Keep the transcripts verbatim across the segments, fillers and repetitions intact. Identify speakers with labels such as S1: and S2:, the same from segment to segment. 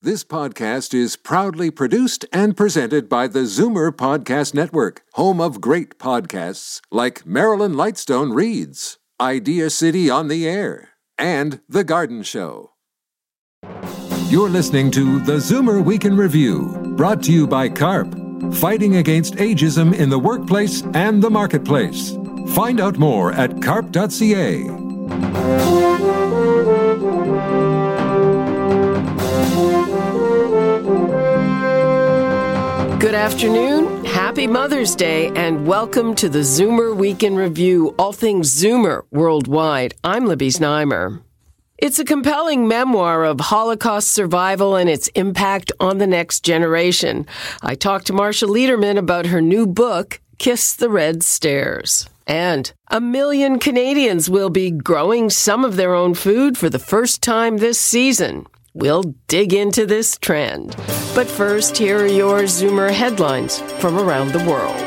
S1: This podcast is proudly produced and presented by the Zoomer Podcast Network, home of great podcasts like Marilyn Lightstone Reads, Idea City on the Air, and The Garden Show. You're listening to the Zoomer Week in Review, brought to you by CARP, fighting against ageism in the workplace and the marketplace. Find out more at carp dot c a.
S2: Good afternoon, happy Mother's Day, and welcome to the Zoomer Week in Review, all things Zoomer worldwide. I'm Libby Znaimer. It's a compelling memoir of Holocaust survival and its impact on the next generation. I talked to Marsha Lederman about her new book, Kiss the Red Stairs. And a million Canadians will be growing some of their own food for the first time this season. We'll dig into this trend. But first, here are your Zoomer headlines from around the world.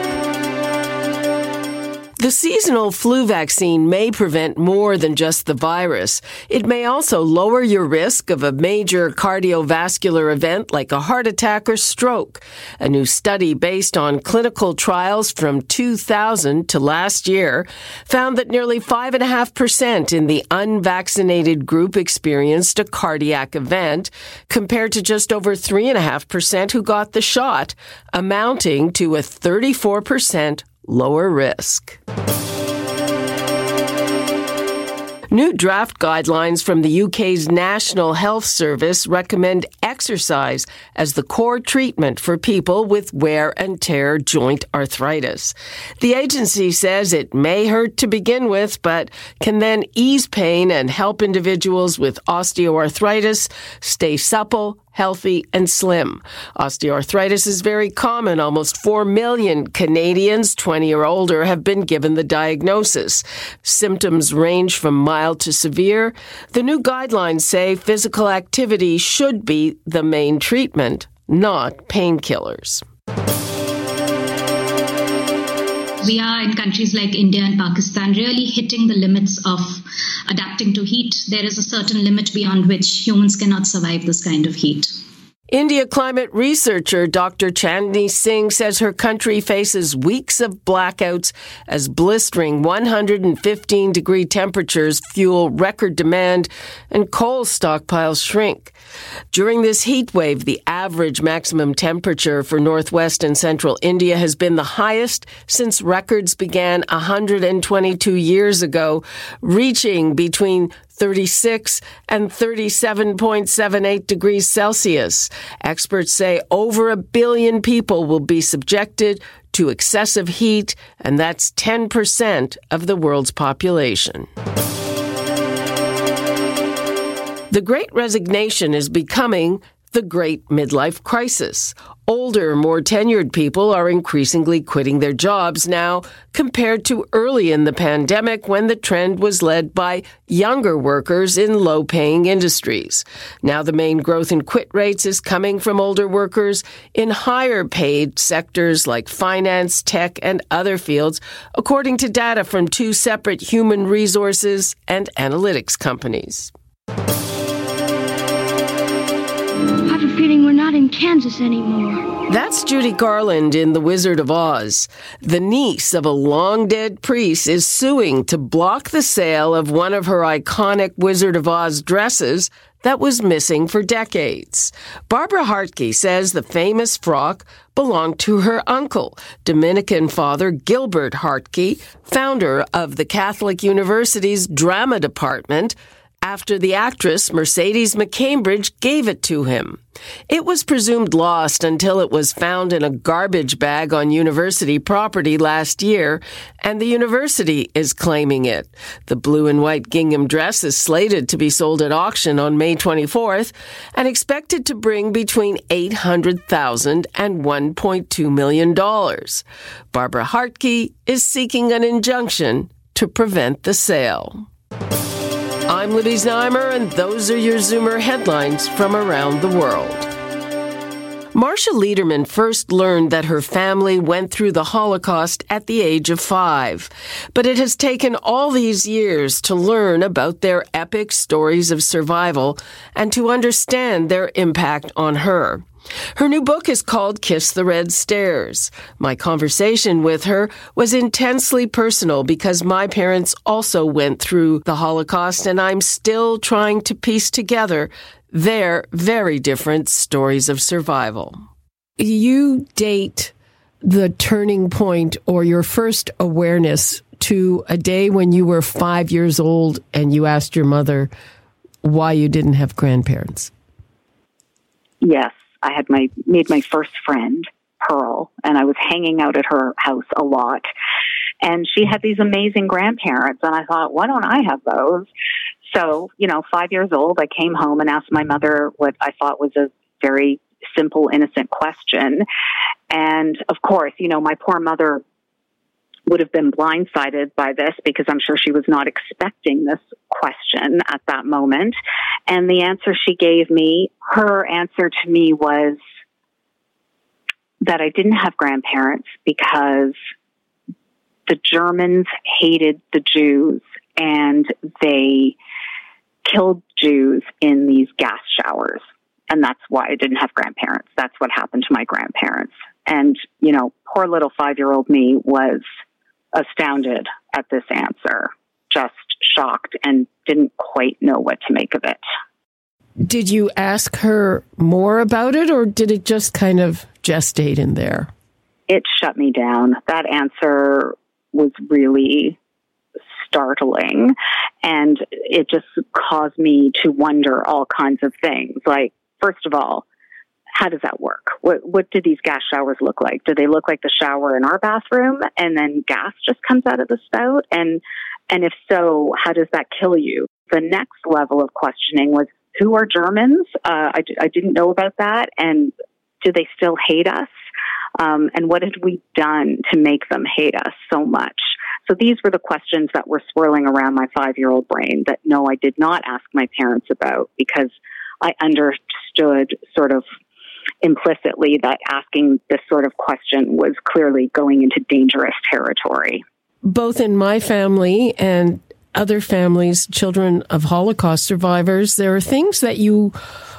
S2: The seasonal flu vaccine may prevent more than just the virus. It may also lower your risk of a major cardiovascular event like a heart attack or stroke. A new study based on clinical trials from two thousand to last year found that nearly five point five percent in the unvaccinated group experienced a cardiac event, compared to just over three point five percent who got the shot, amounting to a thirty-four percent lower risk. New draft guidelines from the U K's National Health Service recommend exercise as the core treatment for people with wear and tear joint arthritis. The agency says it may hurt to begin with, but can then ease pain and help individuals with osteoarthritis stay supple, healthy, and slim. Osteoarthritis is very common. Almost four million Canadians twenty or older have been given the diagnosis. Symptoms range from mild to severe. The new guidelines say physical activity should be the main treatment, not painkillers.
S3: We are in countries like India and Pakistan really hitting the limits of adapting to heat. There is a certain limit beyond which humans cannot survive this kind of heat.
S2: India climate researcher Doctor Chandni Singh says her country faces weeks of blackouts as blistering one hundred fifteen degree temperatures fuel record demand and coal stockpiles shrink. During this heat wave, the average maximum temperature for northwest and central India has been the highest since records began one hundred twenty-two years ago, reaching between thirty-six and thirty-seven point seven eight degrees Celsius. Experts say over a billion people will be subjected to excessive heat, and that's ten percent of the world's population. The Great Resignation is becoming the Great Midlife Crisis. Older, more tenured people are increasingly quitting their jobs now compared to early in the pandemic when the trend was led by younger workers in low-paying industries. Now the main growth in quit rates is coming from older workers in higher-paid sectors like finance, tech, and other fields, according to data from two separate human resources and analytics companies.
S4: I have a feeling we're not in Kansas anymore.
S2: That's Judy Garland in The Wizard of Oz. The niece of a long-dead priest is suing to block the sale of one of her iconic Wizard of Oz dresses that was missing for decades. Barbara Hartke says the famous frock belonged to her uncle, Dominican Father Gilbert Hartke, founder of the Catholic University's drama department, after the actress Mercedes McCambridge gave it to him. It was presumed lost until it was found in a garbage bag on university property last year, and the university is claiming it. The blue and white gingham dress is slated to be sold at auction on May twenty-fourth and expected to bring between eight hundred thousand dollars and one point two million dollars. Barbara Hartke is seeking an injunction to prevent the sale. I'm Libby Znaimer, and those are your Zoomer headlines from around the world. Marcia Lederman first learned that her family went through the Holocaust at the age of five, but it has taken all these years to learn about their epic stories of survival and to understand their impact on her. Her new book is called Kiss the Red Stairs. My conversation with her was intensely personal because my parents also went through the Holocaust, and I'm still trying to piece together their very different stories of survival. You date the turning point or your first awareness to a day when you were five years old and you asked your mother why you didn't have grandparents.
S5: Yes. I had my made my first friend, Pearl, and I was hanging out at her house a lot. And she had these amazing grandparents, and I thought, why don't I have those? So, you know, five years old, I came home and asked my mother what I thought was a very simple, innocent question. And of course, you know, my poor mother would have been blindsided by this because I'm sure she was not expecting this question at that moment. And the answer she gave me, her answer to me was that I didn't have grandparents because the Germans hated the Jews and they killed Jews in these gas showers. And that's why I didn't have grandparents. That's what happened to my grandparents. And, you know, poor little five-year-old me was astounded at this answer, just shocked and didn't quite know what to make of it.
S2: Did you ask her more about it, or did it just kind of gestate in there?
S5: It shut me down. That answer was really startling, and it just caused me to wonder all kinds of things. Like, first of all, how does that work? What, what do these gas showers look like? Do they look like the shower in our bathroom and then gas just comes out of the spout? And and if so, how does that kill you? The next level of questioning was, who are Germans? Uh, I, I didn't know about that. And do they still hate us? Um, and what had we done to make them hate us so much? So these were the questions that were swirling around my five-year-old brain that, no, I did not ask my parents about because I understood sort of implicitly that asking this sort of question was clearly going into dangerous territory.
S2: Both in my family and other families, children of Holocaust survivors, there are things that you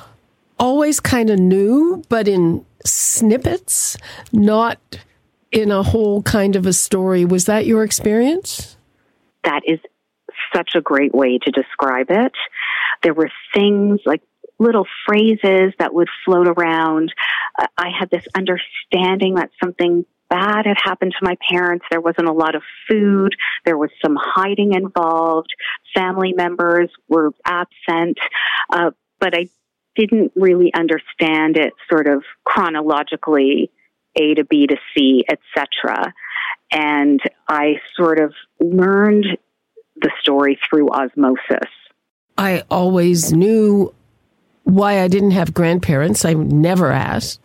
S2: always kind of knew, but in snippets, not in a whole kind of a story. Was that your experience?
S5: That is such a great way to describe it. There were things like little phrases that would float around. Uh, I had this understanding that something bad had happened to my parents. There wasn't a lot of food. There was some hiding involved. Family members were absent. Uh, but I didn't really understand it sort of chronologically, A to B to C, et cetera. And I sort of learned the story through osmosis.
S2: I always knew why I didn't have grandparents. I never asked.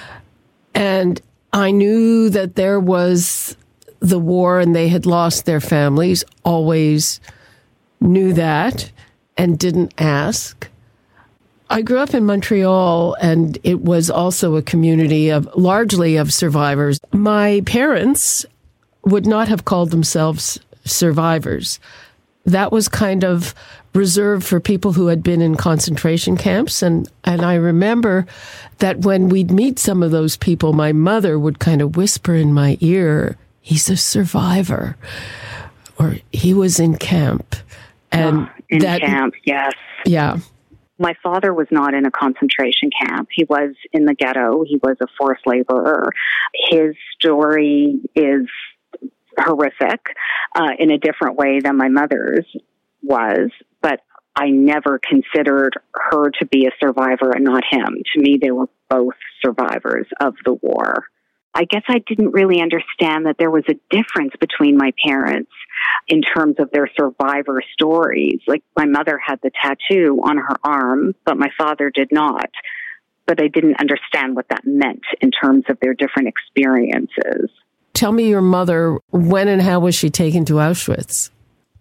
S2: And I knew that there was the war and they had lost their families. Always knew that and didn't ask. I grew up in Montreal, and it was also a community of largely of survivors. My parents would not have called themselves survivors. That was kind of reserved for people who had been in concentration camps. And, and I remember that when we'd meet some of those people, my mother would kind of whisper in my ear, he's a survivor, or he was in camp. And
S5: oh, in
S2: that,
S5: camp, yes.
S2: Yeah.
S5: My father was not in a concentration camp. He was in the ghetto. He was a forced laborer. His story is horrific uh, in a different way than my mother's was, but I never considered her to be a survivor and not him. To me, they were both survivors of the war. I guess I didn't really understand that there was a difference between my parents in terms of their survivor stories. Like, my mother had the tattoo on her arm, but my father did not. But I didn't understand what that meant in terms of their different experiences.
S2: Tell me your mother, when and how was she taken to Auschwitz?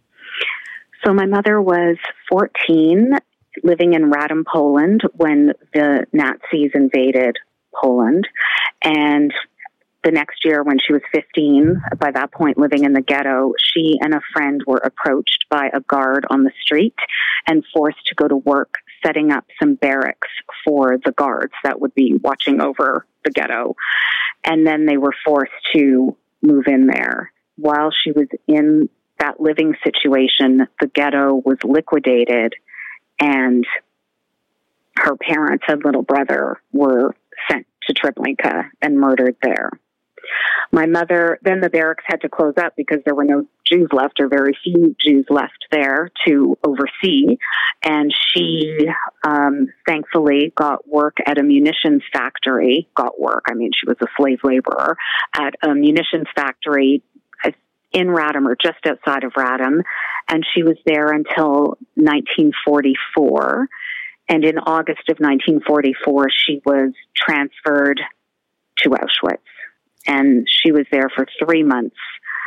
S5: So my mother was fourteen, living in Radom, Poland, when the Nazis invaded Poland. And the next year, when she was fifteen, by that point living in the ghetto, she and a friend were approached by a guard on the street and forced to go to work setting up some barracks for the guards that would be watching over the ghetto. And then they were forced to move in there. While she was in that living situation, the ghetto was liquidated, and her parents and little brother were sent to Treblinka and murdered there. My mother, then the barracks had to close up because there were no Jews left, or very few Jews left there to oversee. And she, um, thankfully, got work at a munitions factory. Got work, I mean, she was a slave laborer at a munitions factory in Radom, or just outside of Radom. And she was there until nineteen forty-four. And in August of nineteen forty-four, she was transferred to Auschwitz. And she was there for three months.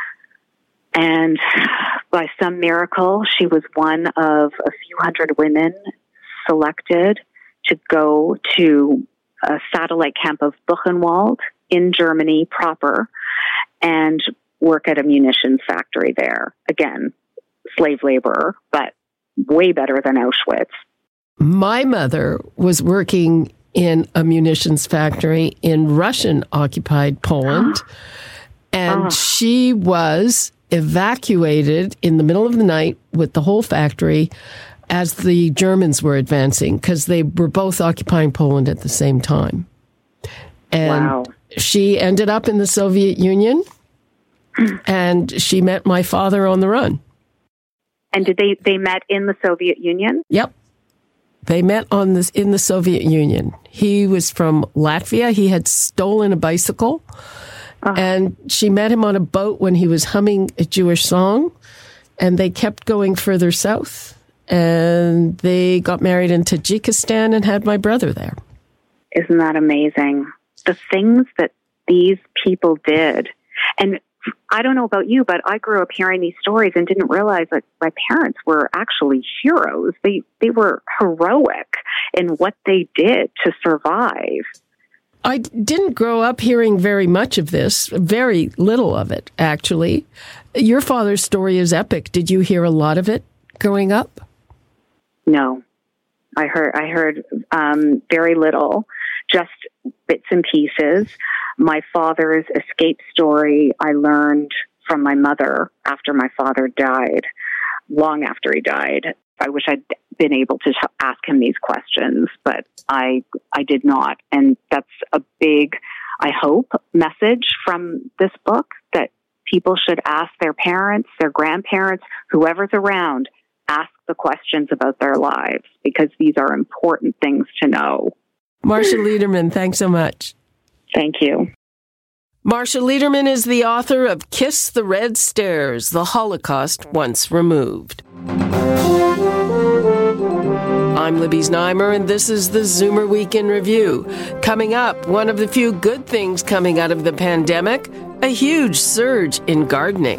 S5: And by some miracle, she was one of a few hundred women selected to go to a satellite camp of Buchenwald in Germany proper and work at a munitions factory there. Again, slave laborer, but way better than Auschwitz.
S2: My mother was working in a munitions factory in Russian-occupied Poland, and oh. she was evacuated in the middle of the night with the whole factory as the Germans were advancing, because they were both occupying Poland at the same time. And wow. she ended up in the Soviet Union, and she met my father on the run.
S5: And did they, they met in the Soviet Union?
S2: Yep. They met on this in the Soviet Union. He was from Latvia. He had stolen a bicycle, uh-huh. and she met him on a boat when he was humming a Jewish song, and they kept going further south, and they got married in Tajikistan and had my brother there.
S5: Isn't that amazing? The things that these people did. And I don't know about you, but I grew up hearing these stories and didn't realize that my parents were actually heroes. They they were heroic in what they did to survive.
S2: I didn't grow up hearing very much of this, very little of it, actually. Your father's story is epic. Did you hear a lot of it growing up?
S5: No. I heard I heard um, very little, just bits and pieces. My father's escape story I learned from my mother after my father died, long after he died. I wish I'd been able to ask him these questions, but I I did not. And that's a big, I hope, message from this book, that people should ask their parents, their grandparents, whoever's around, ask the questions about their lives, because these are important things to know.
S2: Marcia Lederman, thanks so much.
S5: Thank you.
S2: Marcia Lederman is the author of Kiss the Red Stairs, The Holocaust Once Removed. I'm Libby Znaimer, and this is the Zoomer Week in Review. Coming up, one of the few good things coming out of the pandemic, a huge surge in gardening.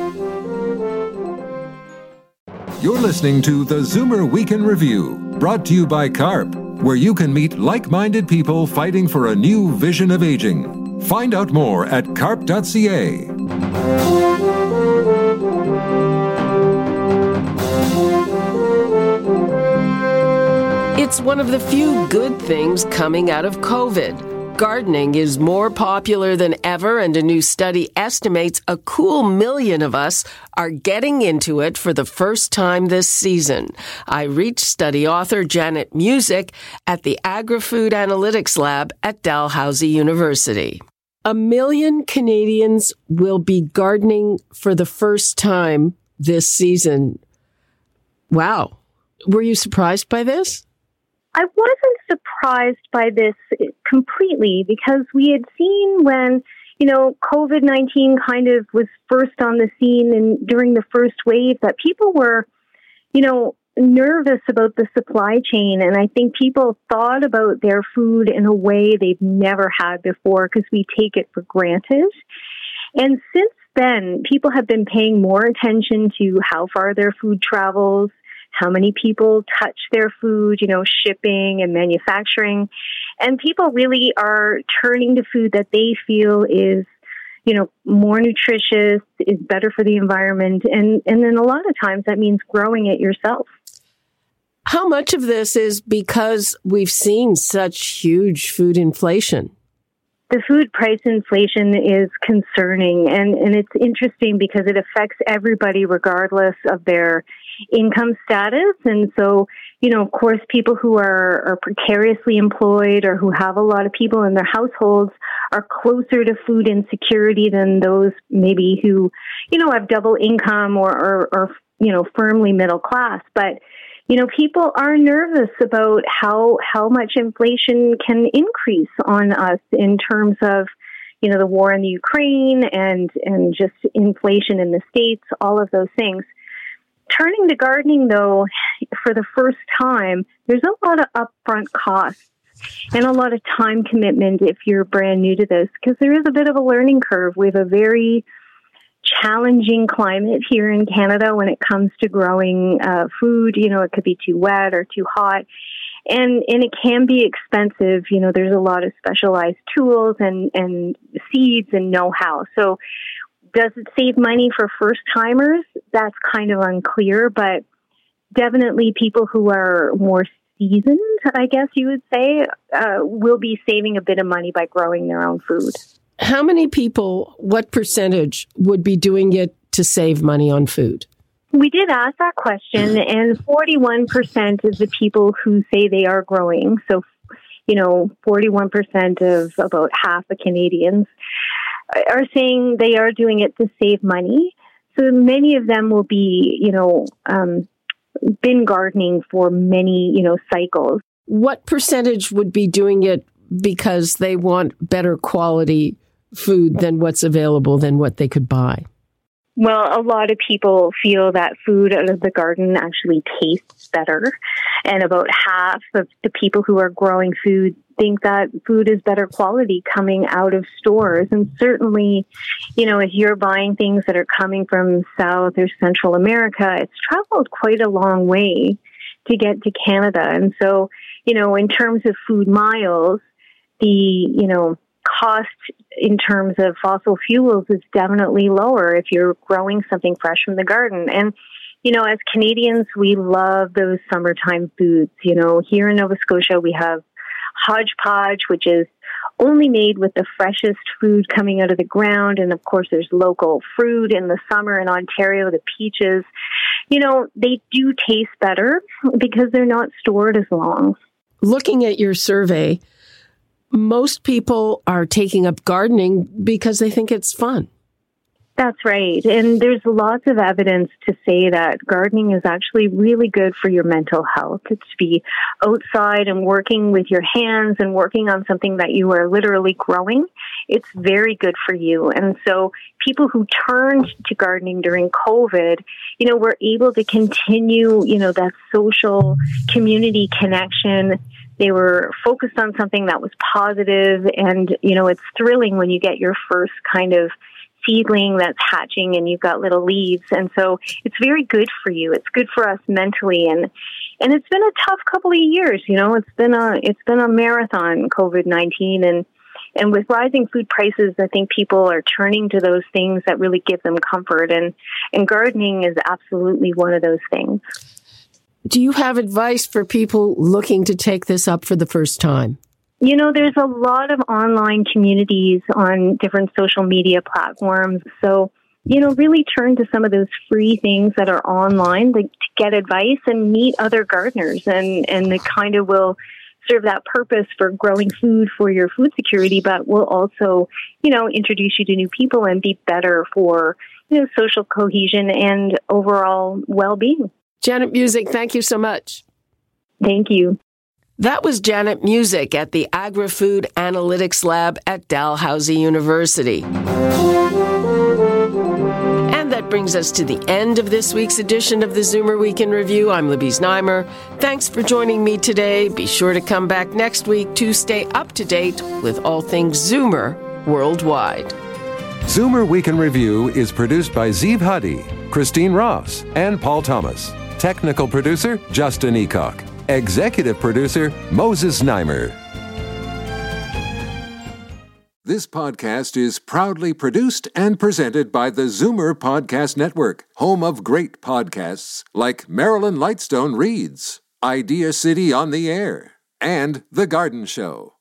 S1: You're listening to the Zoomer Week in Review, brought to you by CARP, where you can meet like-minded people fighting for a new vision of aging. Find out more at carp dot c a.
S2: It's one of the few good things coming out of COVID. Gardening is more popular than ever, and a new study estimates a cool million of us are getting into it for the first time this season. I reached study author Janet Musick at the Agri-Food Analytics Lab at Dalhousie University. A million Canadians will be gardening for the first time this season. Wow. Were you surprised by this?
S6: I wasn't surprised by this completely, because we had seen when, you know, COVID nineteen kind of was first on the scene and during the first wave, that people were, you know, nervous about the supply chain. And I think people thought about their food in a way they've never had before, because we take it for granted. And since then, people have been paying more attention to how far their food travels, how many people touch their food, you know, shipping and manufacturing. And people really are turning to food that they feel is, you know, more nutritious, is better for the environment. And, and then a lot of times that means growing it yourself.
S2: How much of this is because we've seen such huge food inflation?
S6: The food price inflation is concerning, and, and it's interesting because it affects everybody regardless of their income status. And so, you know, of course, people who are, are precariously employed or who have a lot of people in their households are closer to food insecurity than those maybe who, you know, have double income or, or, or you know, firmly middle class. But you know, people are nervous about how how much inflation can increase on us in terms of, you know, the war in the Ukraine and and just inflation in the States, all of those things. Turning to gardening, though, for the first time, there's a lot of upfront costs and a lot of time commitment if you're brand new to this, because there is a bit of a learning curve. We have a very challenging climate here in Canada when it comes to growing uh, food. You know, it could be too wet or too hot. And and it can be expensive. You know, there's a lot of specialized tools and, and seeds and know-how. So does it save money for first-timers? That's kind of unclear, but definitely people who are more seasoned, I guess you would say, uh, will be saving a bit of money by growing their own food.
S2: How many people, what percentage would be doing it to save money on food?
S6: We did ask that question, and forty-one percent of the people who say they are growing, so, you know, forty-one percent of about half the Canadians are saying they are doing it to save money. So many of them will be, you know, um, been gardening for many, you know, cycles.
S2: What percentage would be doing it because they want better quality food than what's available, than what they could buy?
S6: Well, a lot of people feel that food out of the garden actually tastes better. And about half of the people who are growing food think that food is better quality coming out of stores. And certainly, you know, if you're buying things that are coming from South or Central America, it's traveled quite a long way to get to Canada. And so, you know, in terms of food miles, the, you know, cost in terms of fossil fuels is definitely lower if you're growing something fresh from the garden. And, you know, as Canadians, we love those summertime foods. You know, here in Nova Scotia, we have hodgepodge, which is only made with the freshest food coming out of the ground. And of course, there's local fruit in the summer in Ontario, the peaches. You know, they do taste better because they're not stored as long.
S2: Looking at your survey, most people are taking up gardening because they think it's fun.
S6: That's right. And there's lots of evidence to say that gardening is actually really good for your mental health. It's to be outside and working with your hands and working on something that you are literally growing. It's very good for you. And so people who turned to gardening during COVID, you know, were able to continue, you know, that social community connection. They were focused on something that was positive, and, you know, it's thrilling when you get your first kind of seedling that's hatching and you've got little leaves. And so it's very good for you. It's good for us mentally. And, and it's been a tough couple of years. You know, it's been a, it's been a marathon, COVID nineteen. And, and with rising food prices, I think people are turning to those things that really give them comfort. And, and gardening is absolutely one of those things.
S2: Do you have advice for people looking to take this up for the first time?
S6: You know, there's a lot of online communities on different social media platforms. So, you know, really turn to some of those free things that are online, like, to get advice and meet other gardeners. And, and it kind of will serve that purpose for growing food for your food security, but will also, you know, introduce you to new people and be better for, you know, social cohesion and overall well-being.
S2: Janet Musick, thank you so much.
S6: Thank you.
S2: That was Janet Musick at the Agri-Food Analytics Lab at Dalhousie University. And that brings us to the end of this week's edition of the Zoomer Week in Review. I'm Libby Znaimer. Thanks for joining me today. Be sure to come back next week to stay up to date with all things Zoomer worldwide.
S1: Zoomer Week in Review is produced by Zeev Huddy, Christine Ross, and Paul Thomas. Technical producer, Justin Eacock. Executive producer, Moses Znaimer. This podcast is proudly produced and presented by the Zoomer Podcast Network, home of great podcasts like Marilyn Lightstone Reads, Idea City on the Air, and The Garden Show.